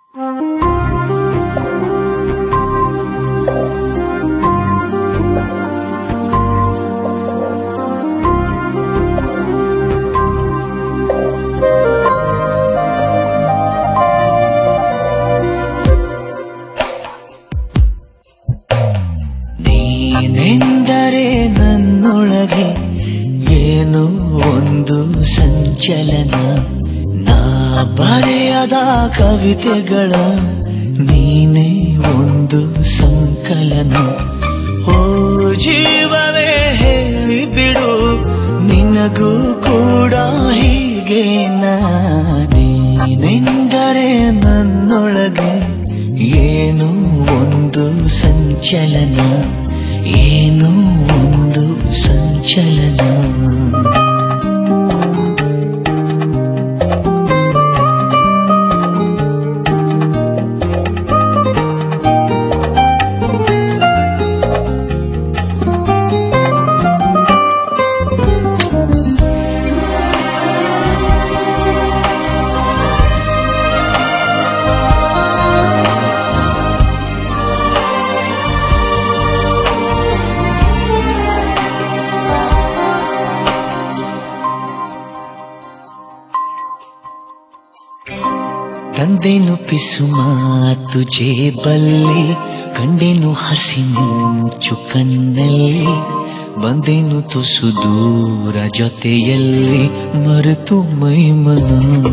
ನೀನೆಂದರೆ ನನ್ನೊಳಗೆ ಏನೋ ಒಂದು ಸಂಚಲನ, ನಾ ಬರೆಯದ ಕವಿತೆಗಳ ನೀನೇ ಒಂದು ಸಂಕಲನ. ಓ ಜೀವವೇ ಹೇಳಿಬಿಡು, ನಿನಗೂ ಕೂಡ ಹೀಗೆ ನೀನೆಂದರೆ ನನ್ನೊಳಗೆ ಏನೋ ಒಂದು ಸಂಚಲನ, ಏನೋ ಒಂದು ಸಂಚಲನ. ತಂದೆನು ಪಿಸು ಮಾತು ಜೇಬಲ್ಲಿ, ಕಂಡೆನು ಹಸಿ ಮಿಂಚು ಕಣ್ಣಲ್ಲಿ, ಬಂದೆನು ತುಸು ದೂರ ಜೊತೆಯಲ್ಲಿ ಮರೆತು ಮೈಮನ.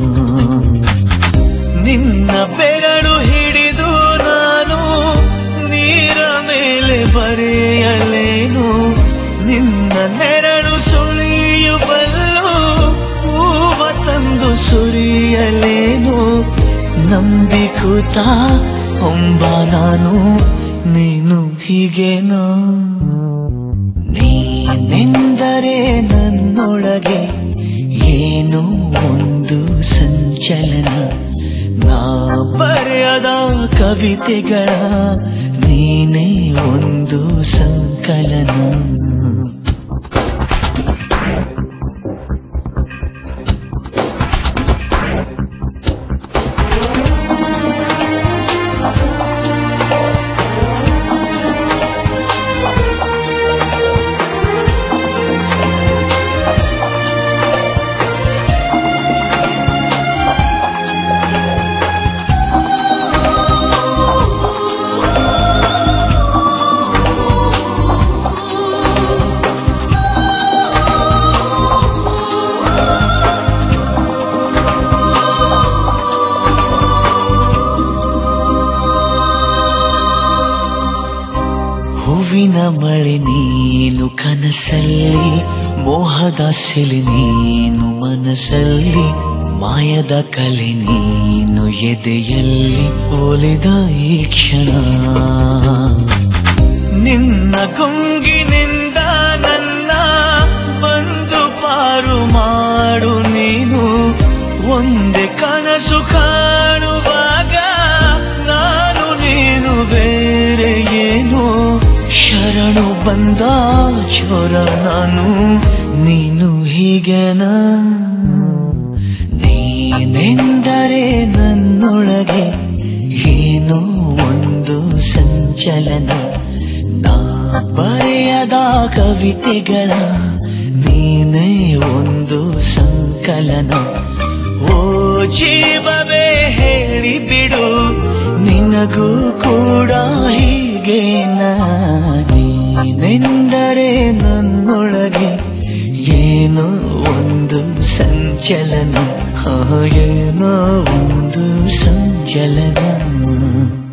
ನಿನ್ನ ಬೆರಳು ಹಿಡಿದು ನಾನು ನೀರ ಮೇಲೆ ಬರೆಯಲೇನು, ನಿನ್ನ ನೆರಳು ಸುಳಿಯುವಲ್ಲೂ ಹೂವ ತಂದು ಸುರಿಯಲೇನು. ನಂಬಿಕೂತ ಹೊಂಬ ನಾನು, ನೀನು ಹೀಗೇನೋ. ನೀನೆಂದರೆ ನನ್ನೊಳಗೆ ಏನೋ ಒಂದು ಸಂಚಲನ, ನಾ ಬರೆಯದ ಕವಿತೆಗಳ ನೀನೇ ಒಂದು ಸಂಕಲನ. ಹೂವಿನ ಮಳೆ ನೀನು ಕನಸಲ್ಲಿ, ಮೋಹದ ಸೆಲೆ ನೀನು ಮನಸ್ಸಲ್ಲಿ, ಮಾಯದ ಕಲೆ ನೀನು ಎದೆಯಲ್ಲಿ ಒಲಿದ ಈ ಕ್ಷಣ. ನಿನ್ನ ಕೊಂಗಿನಿಂದ ನನ್ನ ಬಂದು ಪಾರು ಮಾಡು ನೀನು, ಒಂದೇ ಕನಸು ಕಾಣುವಾಗ ನಾನು ನೀನು ಬೇರೆ ಏನು. ಶರಣು ಬಂದ ಚೋರ ನಾನು, ನೀನು ಹೀಗೆನಾ. ನೀನೆಂದರೆ ನನ್ನೊಳಗೆ ಏನೋ ಒಂದು ಸಂಚಲನ, ನಾ ಬರೆಯದ ಕವಿತೆಗಳ ನೀನೇ ಒಂದು ಸಂಕಲನ. ಓ ಜೀವವೇ ಹೇಳಿಬಿಡು, ನಿನಗೂ ಕೂಡ ಹೀಗೆ ನೀನೆಂದರೆ ನನ್ನೊಳಗೆ ಏನೋ ಒಂದು ಸಂಚಲನ, ಏನೋ ಒಂದು ಸಂಚಲನ.